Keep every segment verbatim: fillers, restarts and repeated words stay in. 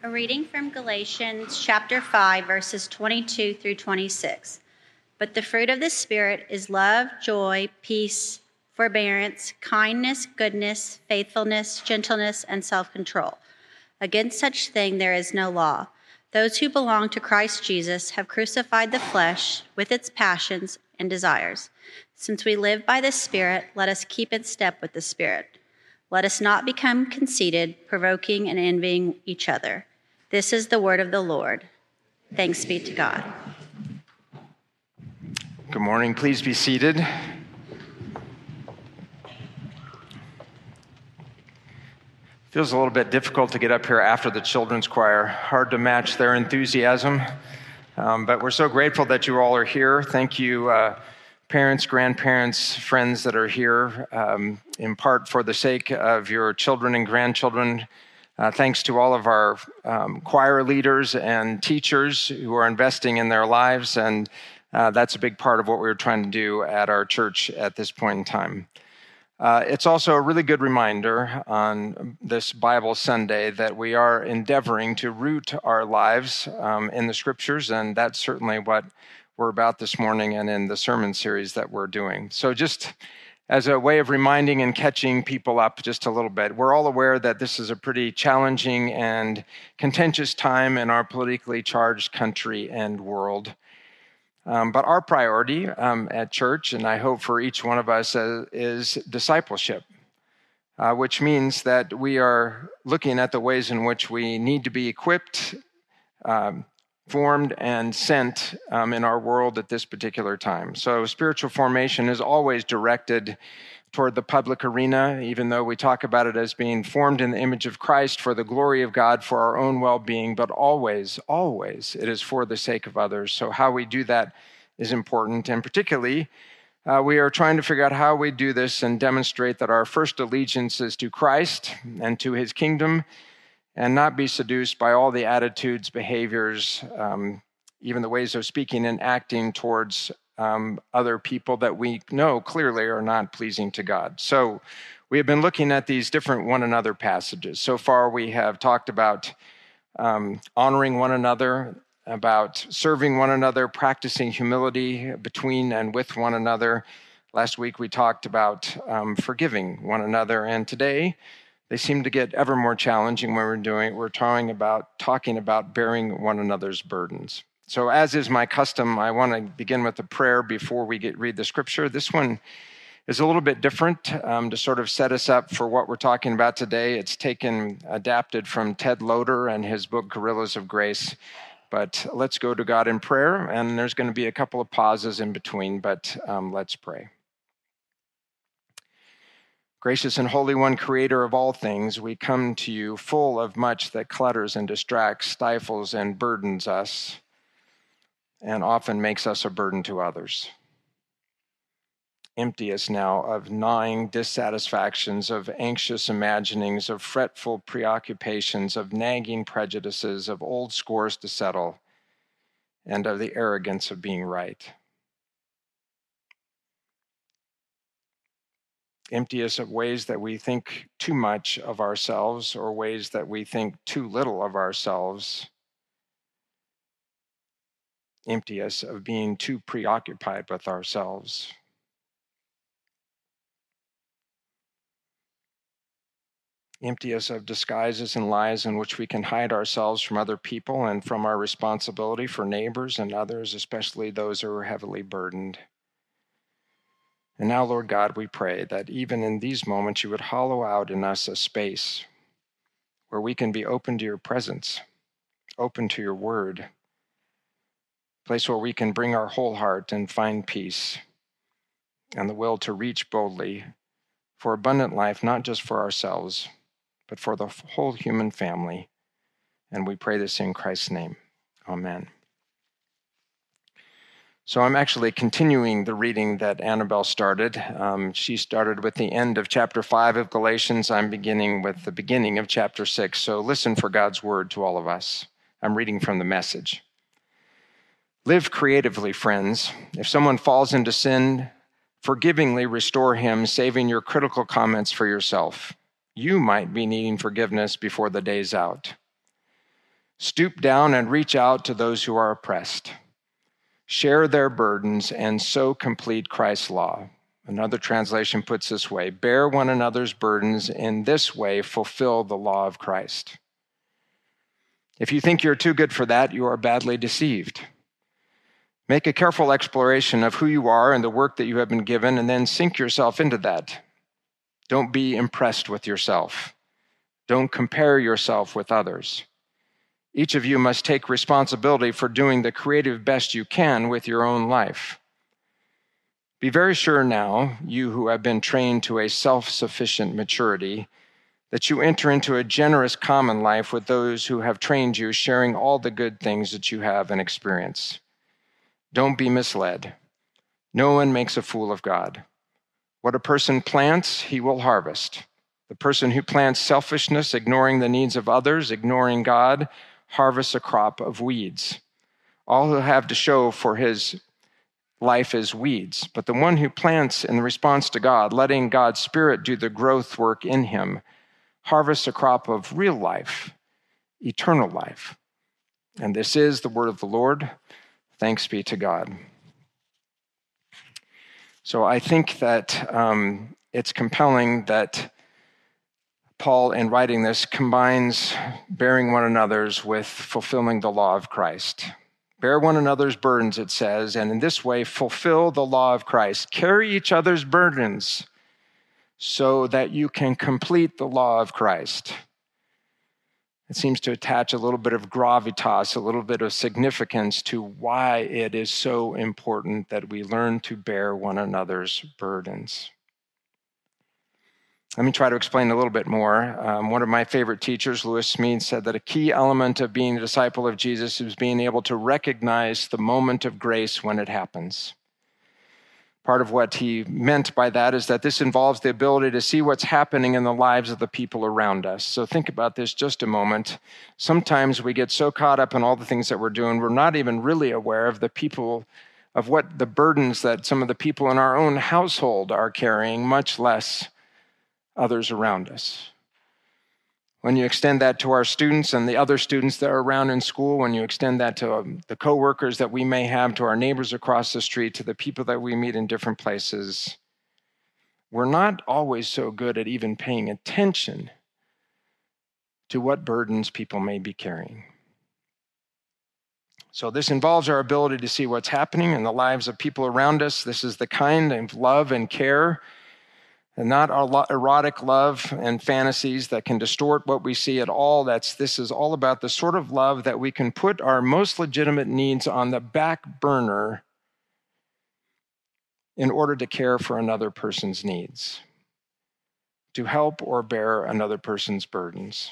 A reading from Galatians chapter five, verses twenty-two through twenty-six. But the fruit of the Spirit is love, joy, peace, forbearance, kindness, goodness, faithfulness, gentleness, and self-control. Against such thing there is no law. Those who belong to Christ Jesus have crucified the flesh with its passions and desires. Since we live by the Spirit, let us keep in step with the Spirit. Let us not become conceited, provoking and envying each other. This is the word of the Lord. Thanks be to God. Good morning. Please be seated. Feels a little bit difficult to get up here after the children's choir. Hard to match their enthusiasm. Um, but we're so grateful that you all are here. Thank you, uh, parents, grandparents, friends that are here, um, in part for the sake of your children and grandchildren. Uh, thanks to all of our um, choir leaders and teachers who are investing in their lives, and uh, that's a big part of what we're trying to do at our church at this point in time. Uh, it's also a really good reminder on this Bible Sunday that we are endeavoring to root our lives um, in the Scriptures, and that's certainly what we're about this morning and in the sermon series that we're doing. So just as a way of reminding and catching people up just a little bit, we're all aware that this is a pretty challenging and contentious time in our politically charged country and world. Um, but our priority um, at church, and I hope for each one of us, uh, is discipleship, uh, which means that we are looking at the ways in which we need to be equipped, um, formed, and sent um, in our world at this particular time. So spiritual formation is always directed toward the public arena, even though we talk about it as being formed in the image of Christ for the glory of God, for our own well-being, but always, always it is for the sake of others. So how we do that is important, and particularly uh, we are trying to figure out how we do this and demonstrate that our first allegiance is to Christ and to his kingdom, and not be seduced by all the attitudes, behaviors, um, even the ways of speaking and acting towards um, other people that we know clearly are not pleasing to God. So we have been looking at these different one another passages. So far we have talked about um, honoring one another, about serving one another, practicing humility between and with one another. Last week we talked about um, forgiving one another, and today they seem to get ever more challenging when we're doing, we're talking about, talking about bearing one another's burdens. So as is my custom, I want to begin with a prayer before we get read the scripture. This one is a little bit different um, to sort of set us up for what we're talking about today. It's taken, adapted from Ted Loder and his book, Guerrillas of Grace. But let's go to God in prayer, and there's going to be a couple of pauses in between, but um, let's pray. Gracious and Holy One, creator of all things, we come to you full of much that clutters and distracts, stifles and burdens us, and often makes us a burden to others. Empty us now of gnawing dissatisfactions, of anxious imaginings, of fretful preoccupations, of nagging prejudices, of old scores to settle, and of the arrogance of being right. Empty us of ways that we think too much of ourselves or ways that we think too little of ourselves. Empty us of being too preoccupied with ourselves. Empty us of disguises and lies in which we can hide ourselves from other people and from our responsibility for neighbors and others, especially those who are heavily burdened. And now, Lord God, we pray that even in these moments, you would hollow out in us a space where we can be open to your presence, open to your word, a place where we can bring our whole heart and find peace and the will to reach boldly for abundant life, not just for ourselves, but for the whole human family. And we pray this in Christ's name. Amen. So I'm actually continuing the reading that Annabelle started. Um, she started with the end of chapter five of Galatians. I'm beginning with the beginning of chapter six. So listen for God's word to all of us. I'm reading from the Message. Live creatively, friends. If someone falls into sin, forgivingly restore him, saving your critical comments for yourself. You might be needing forgiveness before the day's out. Stoop down and reach out to those who are oppressed. Share their burdens and so complete Christ's law. Another translation puts this way, bear one another's burdens, in this way fulfill the law of Christ. If you think you're too good for that, you are badly deceived. Make a careful exploration of who you are and the work that you have been given, and then sink yourself into that. Don't be impressed with yourself. Don't compare yourself with others. Each of you must take responsibility for doing the creative best you can with your own life. Be very sure now, you who have been trained to a self-sufficient maturity, that you enter into a generous common life with those who have trained you, sharing all the good things that you have and experience. Don't be misled. No one makes a fool of God. What a person plants, he will harvest. The person who plants selfishness, ignoring the needs of others, ignoring God, harvests a crop of weeds. All he'll have to show for his life is weeds, but the one who plants in response to God, letting God's Spirit do the growth work in him, harvests a crop of real life, eternal life. And this is the word of the Lord. Thanks be to God. So I think that um, it's compelling that Paul, in writing this, combines bearing one another's with fulfilling the law of Christ. Bear one another's burdens, it says, and in this way fulfill the law of Christ. Carry each other's burdens so that you can complete the law of Christ. It seems to attach a little bit of gravitas, a little bit of significance to why it is so important that we learn to bear one another's burdens. Let me try to explain a little bit more. Um, one of my favorite teachers, Lewis Smead, said that a key element of being a disciple of Jesus is being able to recognize the moment of grace when it happens. Part of what he meant by that is that this involves the ability to see what's happening in the lives of the people around us. So think about this just a moment. Sometimes we get so caught up in all the things that we're doing, we're not even really aware of the people, of what the burdens that some of the people in our own household are carrying, much less others around us. When you extend that to our students and the other students that are around in school, when you extend that to um, the coworkers that we may have, to our neighbors across the street, to the people that we meet in different places, we're not always so good at even paying attention to what burdens people may be carrying. So this involves our ability to see what's happening in the lives of people around us. This is the kind of love and care, and not erotic love and fantasies that can distort what we see at all. That's, this is all about the sort of love that we can put our most legitimate needs on the back burner in order to care for another person's needs, to help or bear another person's burdens.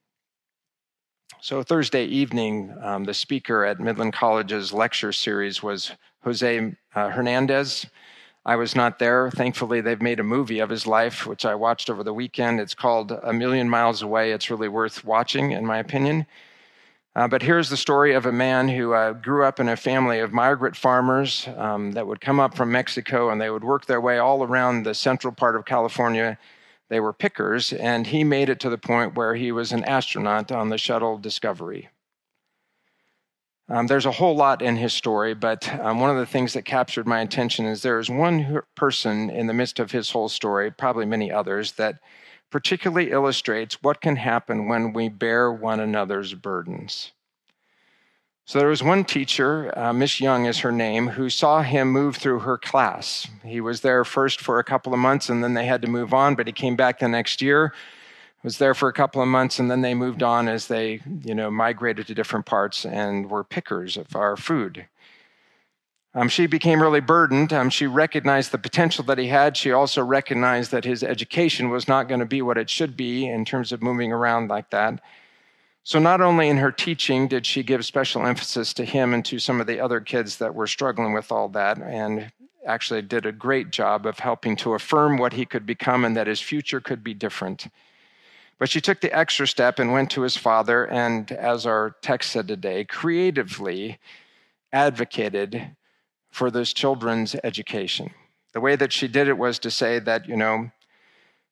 So Thursday evening, um, the speaker at Midland College's lecture series was Jose uh, Hernandez. I was not there. Thankfully, they've made a movie of his life, which I watched over the weekend. It's called A Million Miles Away. It's really worth watching, in my opinion. Uh, but here's the story of a man who uh, grew up in a family of migrant farmers um, that would come up from Mexico, and they would work their way all around the central part of California. They were pickers, and he made it to the point where he was an astronaut on the shuttle Discovery. Um, there's a whole lot in his story, but um, one of the things that captured my attention is there is one person in the midst of his whole story, probably many others, that particularly illustrates what can happen when we bear one another's burdens. So there was one teacher, uh, Miss Young is her name, who saw him move through her class. He was there first for a couple of months, and then they had to move on, but he came back the next year, was there for a couple of months, and then they moved on as they, you know, migrated to different parts and were pickers of our food. Um, she became really burdened. Um, she recognized the potential that he had. She also recognized that his education was not going to be what it should be in terms of moving around like that. So not only in her teaching did she give special emphasis to him and to some of the other kids that were struggling with all that, and actually did a great job of helping to affirm what he could become and that his future could be different. But she took the extra step and went to his father and, as our text said today, creatively advocated for those children's education. The way that she did it was to say that, you know,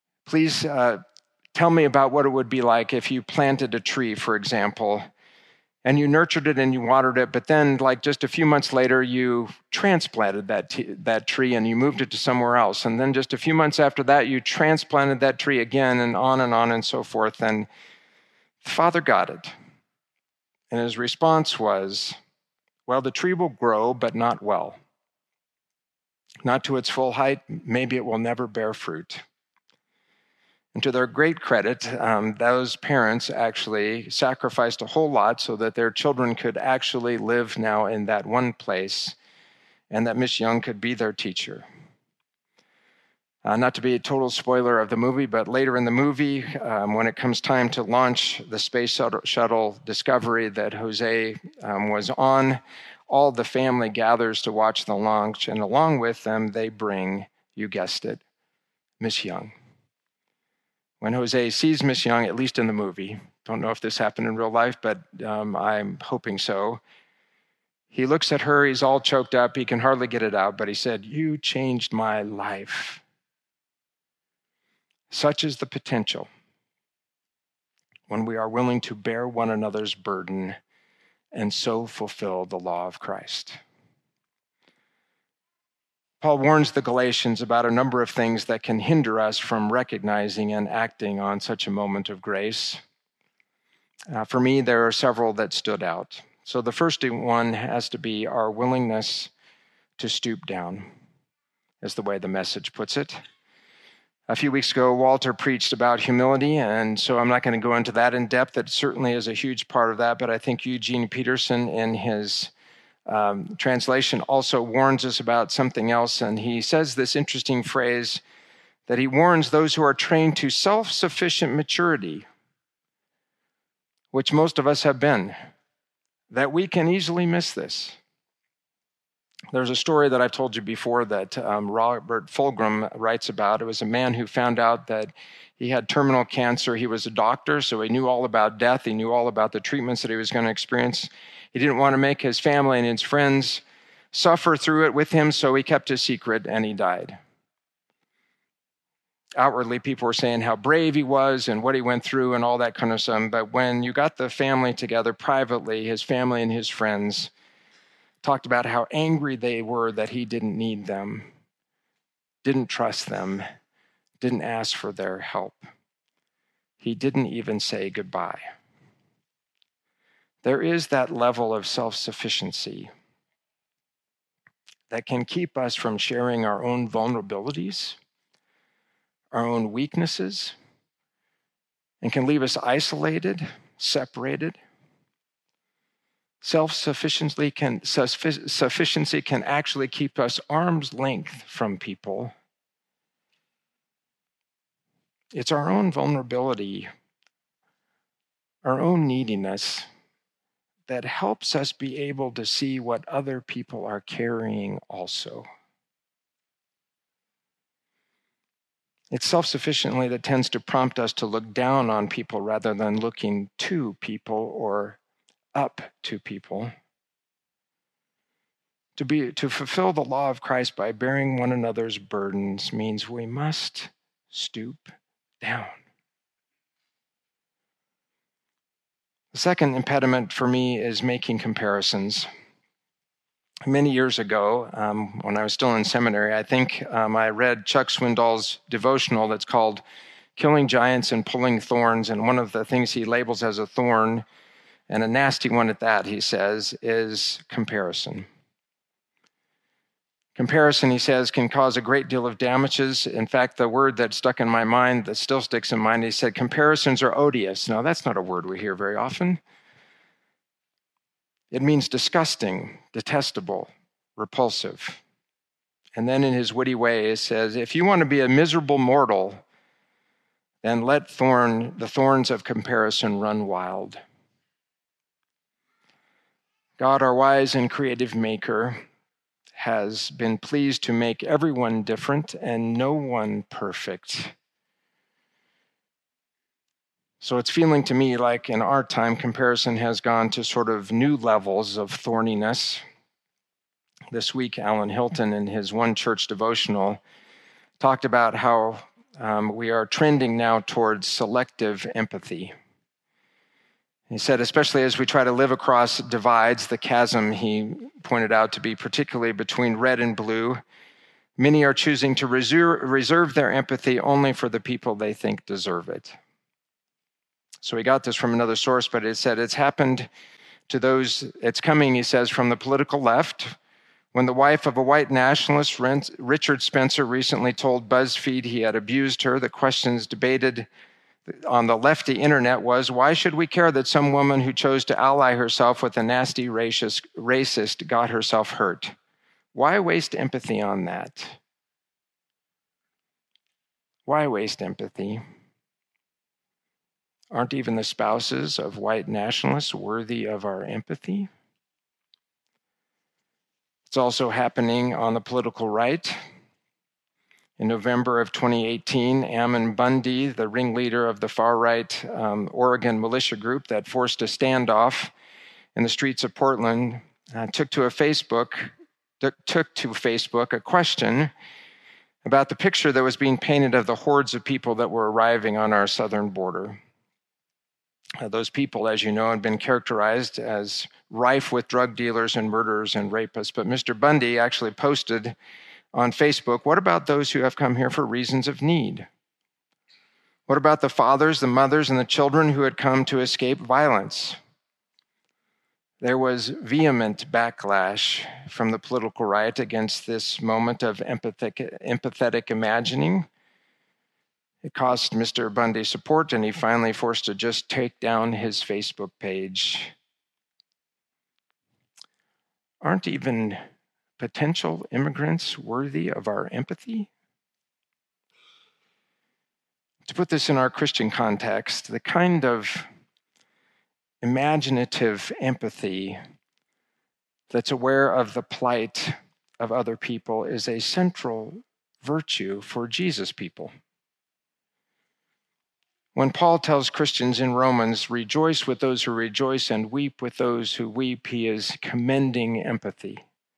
please uh, tell me about what it would be like if you planted a tree, for example, and you nurtured it and you watered it, but then like just a few months later, you transplanted that, t- that tree and you moved it to somewhere else. And then just a few months after that, you transplanted that tree again, and on and on and so forth. And the father got it. And his response was, well, the tree will grow, but not well. Not to its full height. Maybe it will never bear fruit. And to their great credit, um, those parents actually sacrificed a whole lot so that their children could actually live now in that one place, and that Miss Young could be their teacher. Uh, not to be a total spoiler of the movie, but later in the movie, um, when it comes time to launch the space shuttle, shuttle Discovery that Jose um, was on, all the family gathers to watch the launch, and along with them, they bring, you guessed it, Miss Young. When Jose sees Miss Young, at least in the movie, don't know if this happened in real life, but um, I'm hoping so, he looks at her, he's all choked up, he can hardly get it out, but he said, "You changed my life." Such is the potential when we are willing to bear one another's burden and so fulfill the law of Christ. Paul warns the Galatians about a number of things that can hinder us from recognizing and acting on such a moment of grace. Uh, for me, there are several that stood out. So the first one has to be our willingness to stoop down, is the way the Message puts it. A few weeks ago, Walter preached about humility, and so I'm not going to go into that in depth. That certainly is a huge part of that, but I think Eugene Peterson in his um, translation also warns us about something else, and he says this interesting phrase that he warns those who are trained to self-sufficient maturity, which most of us have been, that we can easily miss this. There's a story that I've told you before that um, Robert Fulghum writes about. It was a man who found out that he had terminal cancer. He was a doctor, so he knew all about death. He knew all about the treatments that he was going to experience. He didn't want to make his family and his friends suffer through it with him, so he kept his secret and he died. Outwardly, people were saying how brave he was and what he went through and all that kind of stuff. But when you got the family together privately, his family and his friends talked about how angry they were that he didn't need them, didn't trust them, didn't ask for their help. He didn't even say goodbye. There is that level of self-sufficiency that can keep us from sharing our own vulnerabilities, our own weaknesses, and can leave us isolated, separated. Self-sufficiency can, sufficiency can actually keep us arm's length from people. It's our own vulnerability, our own neediness, that helps us be able to see what other people are carrying also. It's self-sufficiently that tends to prompt us to look down on people rather than looking to people or up to people. To be to fulfill the law of Christ by bearing one another's burdens means we must stoop down. The second impediment for me is making comparisons. Many years ago, um, when I was still in seminary, I think um, I read Chuck Swindoll's devotional that's called Killing Giants and Pulling Thorns, and one of the things he labels as a thorn, and a nasty one at that, he says, is comparison. Comparison, he says, can cause a great deal of damages. In fact, the word that stuck in my mind, that still sticks in mind, he said, comparisons are odious. Now, that's not a word we hear very often. It means disgusting, detestable, repulsive. And then in his witty way, he says, if you want to be a miserable mortal, then let thorn, the thorns of comparison run wild. God, our wise and creative maker, has been pleased to make everyone different and no one perfect. So it's feeling to me like in our time, comparison has gone to sort of new levels of thorniness. This week, Alan Hilton, in his One Church devotional, talked about how um, we are trending now towards selective empathy. He said, especially as we try to live across divides, the chasm he pointed out to be particularly between red and blue, many are choosing to reserve, reserve their empathy only for the people they think deserve it. So he got this from another source, but it said it's happened to those, it's coming, he says, from the political left. When the wife of a white nationalist, Richard Spencer, recently told BuzzFeed he had abused her, the questions debated on the lefty internet was, why should we care that some woman who chose to ally herself with a nasty racist, racist got herself hurt? Why waste empathy on that? Why waste empathy? Aren't even the spouses of white nationalists worthy of our empathy? It's also happening on the political right. In November of twenty eighteen, Ammon Bundy, the ringleader of the far-right um, Oregon militia group that forced a standoff in the streets of Portland, uh, took to a Facebook, took to Facebook a question about the picture that was being painted of the hordes of people that were arriving on our southern border. Uh, those people, as you know, had been characterized as rife with drug dealers and murderers and rapists. But Mister Bundy actually posted on Facebook, what about those who have come here for reasons of need? What about the fathers, the mothers, and the children who had come to escape violence? There was vehement backlash from the political right against this moment of empathetic, empathetic imagining. It cost Mister Bundy support, and he finally forced to just take down his Facebook page. Aren't even potential immigrants worthy of our empathy? To put this in our Christian context, the kind of imaginative empathy that's aware of the plight of other people is a central virtue for Jesus people. When Paul tells Christians in Romans, rejoice with those who rejoice and weep with those who weep, he is commending empathy.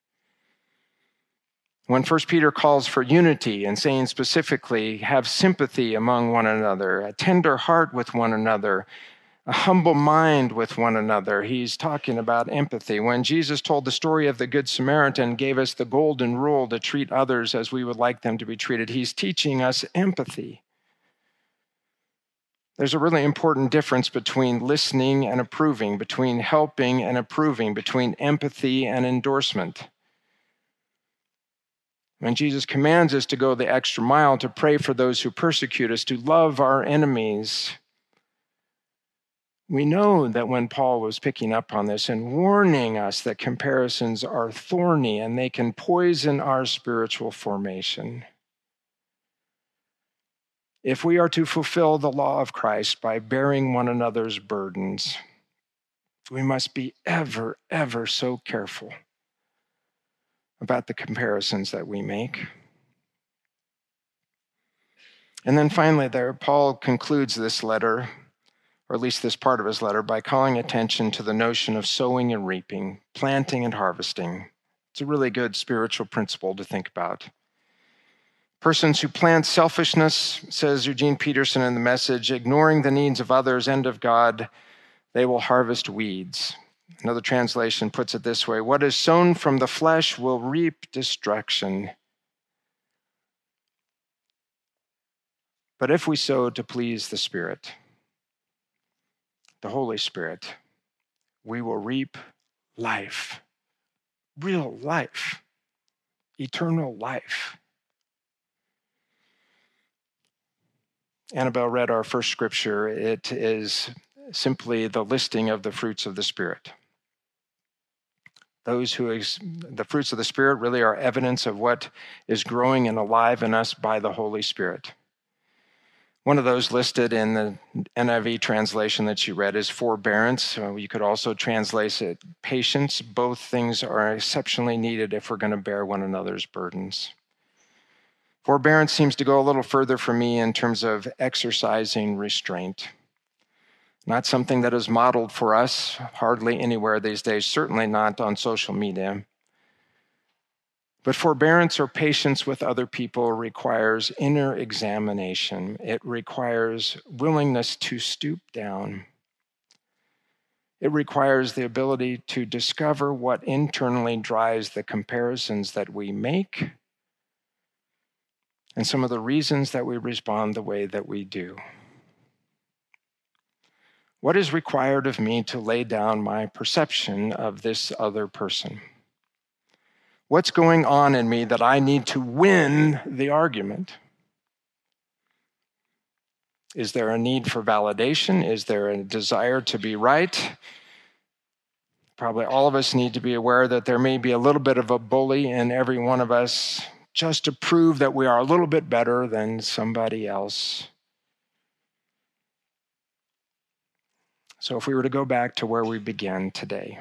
When First Peter calls for unity and saying specifically, have sympathy among one another, a tender heart with one another, a humble mind with one another, he's talking about empathy. When Jesus told the story of the Good Samaritan, gave us the golden rule to treat others as we would like them to be treated, he's teaching us empathy. There's a really important difference between listening and approving, between helping and approving, between empathy and endorsement. When Jesus commands us to go the extra mile, to pray for those who persecute us, to love our enemies, we know that when Paul was picking up on this and warning us that comparisons are thorny and they can poison our spiritual formation. If we are to fulfill the law of Christ by bearing one another's burdens, we must be ever, ever so careful about the comparisons that we make. And then finally there, Paul concludes this letter, or at least this part of his letter, by calling attention to the notion of sowing and reaping, planting and harvesting. It's a really good spiritual principle to think about. Persons who plant selfishness, says Eugene Peterson in The Message, ignoring the needs of others and of God, they will harvest weeds. Another translation puts it this way, what is sown from the flesh will reap destruction. But if we sow to please the Spirit, the Holy Spirit, we will reap life, real life, eternal life. Annabelle read our first scripture. It is simply the listing of the fruits of the Spirit. Those who, ex- the fruits of the Spirit really are evidence of what is growing and alive in us by the Holy Spirit. One of those listed in the N I V translation that you read is forbearance. So you could also translate it patience. Both things are exceptionally needed if we're going to bear one another's burdens. Forbearance seems to go a little further for me in terms of exercising restraint. Not something that is modeled for us hardly anywhere these days, certainly not on social media. But forbearance or patience with other people requires inner examination. It requires willingness to stoop down. It requires the ability to discover what internally drives the comparisons that we make and some of the reasons that we respond the way that we do. What is required of me to lay down my perception of this other person? What's going on in me that I need to win the argument? Is there a need for validation? Is there a desire to be right? Probably all of us need to be aware that there may be a little bit of a bully in every one of us just to prove that we are a little bit better than somebody else. So if we were to go back to where we began today,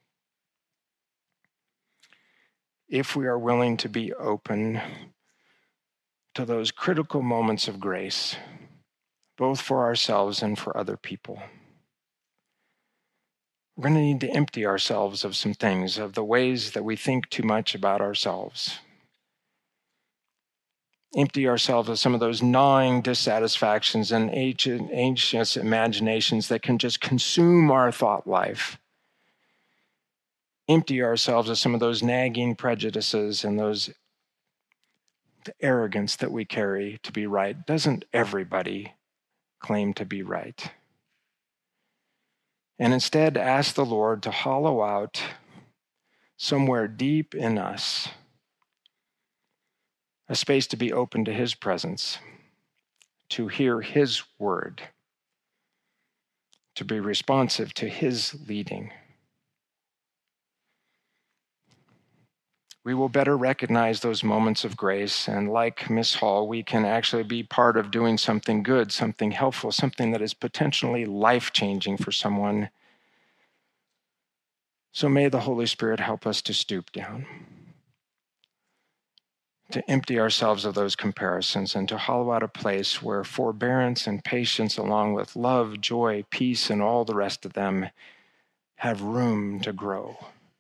if we are willing to be open to those critical moments of grace, both for ourselves and for other people, we're going to need to empty ourselves of some things, of the ways that we think too much about ourselves. Empty ourselves of some of those gnawing dissatisfactions and ancient, anxious imaginations that can just consume our thought life. Empty ourselves of some of those nagging prejudices and those the arrogance that we carry to be right. Doesn't everybody claim to be right? And instead ask the Lord to hollow out somewhere deep in us a space to be open to His presence, to hear His word, to be responsive to His leading. We will better recognize those moments of grace, and like Miss Hall, we can actually be part of doing something good, something helpful, something that is potentially life-changing for someone. So may the Holy Spirit help us to stoop down, to empty ourselves of those comparisons, and to hollow out a place where forbearance and patience, along with love, joy, peace, and all the rest of them, have room to grow,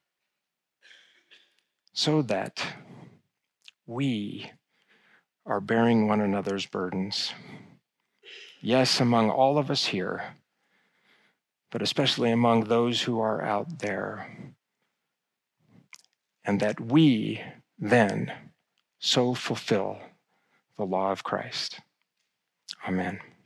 so that we are bearing one another's burdens. Yes, among all of us here, but especially among those who are out there. And that we then so fulfill the law of Christ. Amen.